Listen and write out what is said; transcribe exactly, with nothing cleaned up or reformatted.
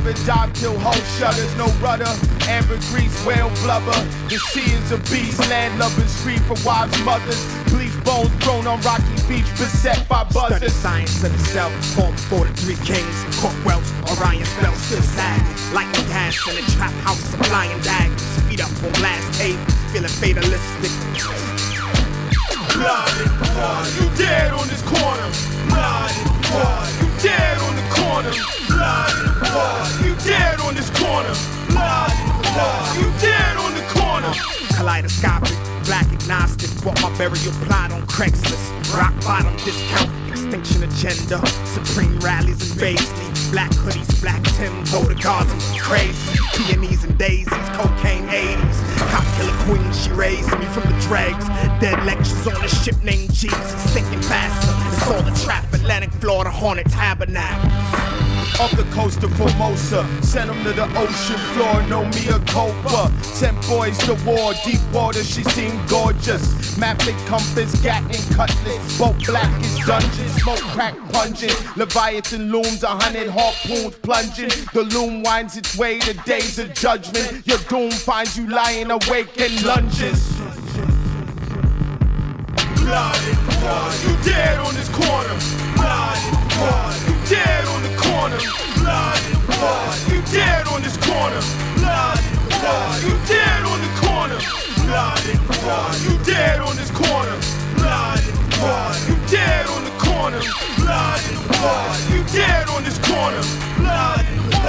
and dive till whole shutters. No rudder, amber grease, whale blubber. The sea is a beast, landlubbers scream for wives, mothers. Bleach bones thrown on rocky beach, beset by buzzers. Study science of the self, born before the three kings. Caught wealth, Orion's belt still sagging. Lightning gas in a trap house, supplying daggers. Feet up on glass tables, feeling fatalistic. Blood and blood, you dead on this corner. Blood and blood, you dead on the corner. Blood and blood, you dead on this corner. Blood and blood, you dead on the corner. Kaleidoscopic, black agnostic, bought my burial plot on Craigslist. Rock bottom discount, extinction agenda, supreme rallies and Baisley. Black hoodies, black Timbs, older cars and crazy. Peonies and daisies, cocaine eighties. Cop killer queen, she raised me from the dregs. Dead lectures on a ship named Jesus, sinking faster. It's all the trap, Atlantic Florida, Hornet Tabernacle. Off the coast of Formosa, send them to the ocean floor, know me a copa. Sent boys to war, deep water, she seemed gorgeous. Map and compass, Gatling cutlass, both black as dungeons, smoke crack pungent. Leviathan looms, a hundred harpoons plunging. The loom winds its way to days of judgment. Your doom finds you lying awake and lunges. Blood and blood, you dead on this corner. Blood and blood, you dead on the corner. Blood and blood, you dead on this corner. Blood and blood, you dead on the corner. Blood and blood, you dead on this corner. Blood and blood, you dead on the corner. Blood and blood, you dead on this corner. Blood and blood.